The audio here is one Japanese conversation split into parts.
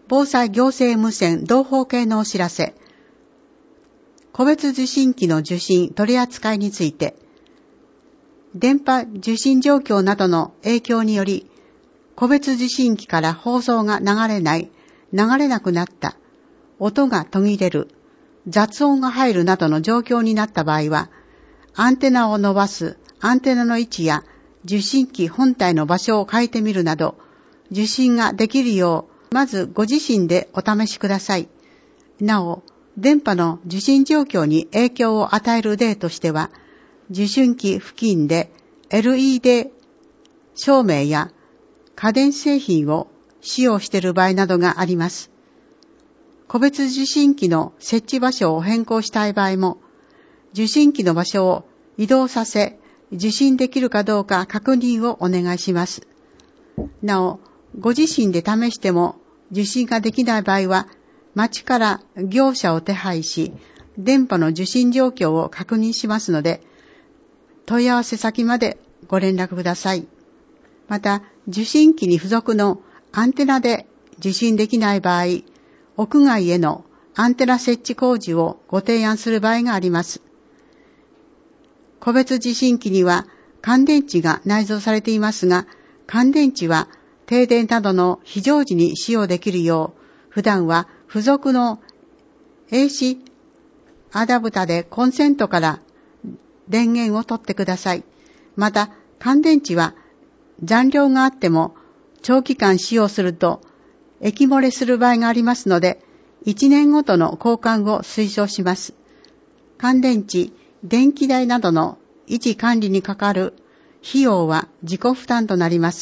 防災行政無線同胞系のお知らせ。個別受信機の受信取り扱いについて、電波受信状況などの影響により、個別受信機から放送が流れない、流れなくなった、音が途切れる、雑音が入るなどの状況になった場合は、アンテナを伸ばす、アンテナの位置や受信機本体の場所を変えてみるなど、受信ができるよう、まずご自身でお試しください。なお、電波の受信状況に影響を与える例としては、受信機付近で LED 照明や家電製品を使用している場合などがあります。個別受信機の設置場所を変更したい場合も、受信機の場所を移動させ、受信できるかどうか確認をお願いします。なお、ご自身で試しても受信ができない場合は、町から業者を手配し、電波の受信状況を確認しますので、問い合わせ先までご連絡ください。また、受信機に付属のアンテナで受信できない場合、屋外へのアンテナ設置工事をご提案する場合があります。個別受信機には乾電池が内蔵されていますが、乾電池は停電などの非常時に使用できるよう、普段は付属の AC アダプタでコンセントから電源を取ってください。また、乾電池は残量があっても長期間使用すると液漏れする場合がありますので、1年ごとの交換を推奨します。乾電池、電気代などの維持管理にかかる費用は自己負担となります。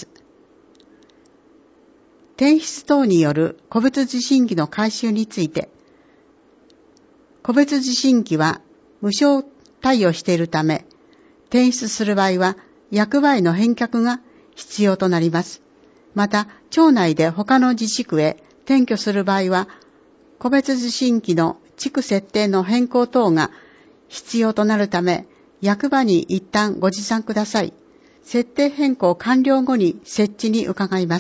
転出等による個別受信機の回収について、個別受信機は無償対応しているため、転出する場合は役場への返却が必要となります。また、町内で他の自治区へ転居する場合は、個別受信機の地区設定の変更等が必要となるため、役場に一旦ご持参ください。設定変更完了後に設置に伺います。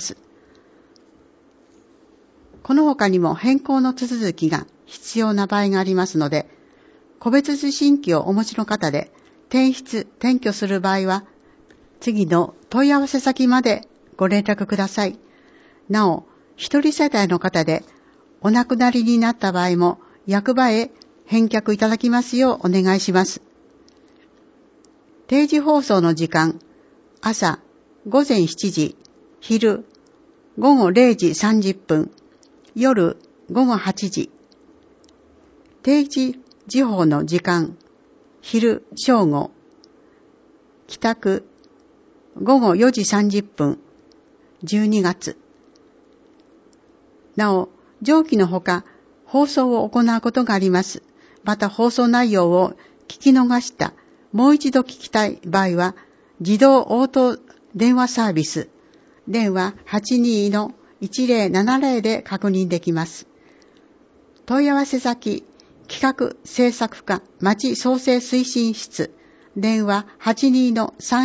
この他にも変更の手続きが必要な場合がありますので、個別受信機をお持ちの方で転居する場合は、次の問い合わせ先までご連絡ください。なお、一人世帯の方でお亡くなりになった場合も役場へ返却いただきますようお願いします。定時放送の時間、朝午前7時、昼午後0時30分、夜午後8時。定時時報の時間、昼正午、帰宅午後4時30分、12月。なお、上記のほか、放送を行うことがあります。また放送内容を聞き逃した、もう一度聞きたい場合は、自動応答電話サービス、電話 82-1070 で確認できます。問い合わせ先、企画制作課町創生推進室、電話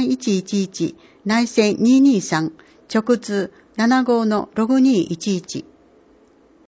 82-3111 内線223直通 75-6211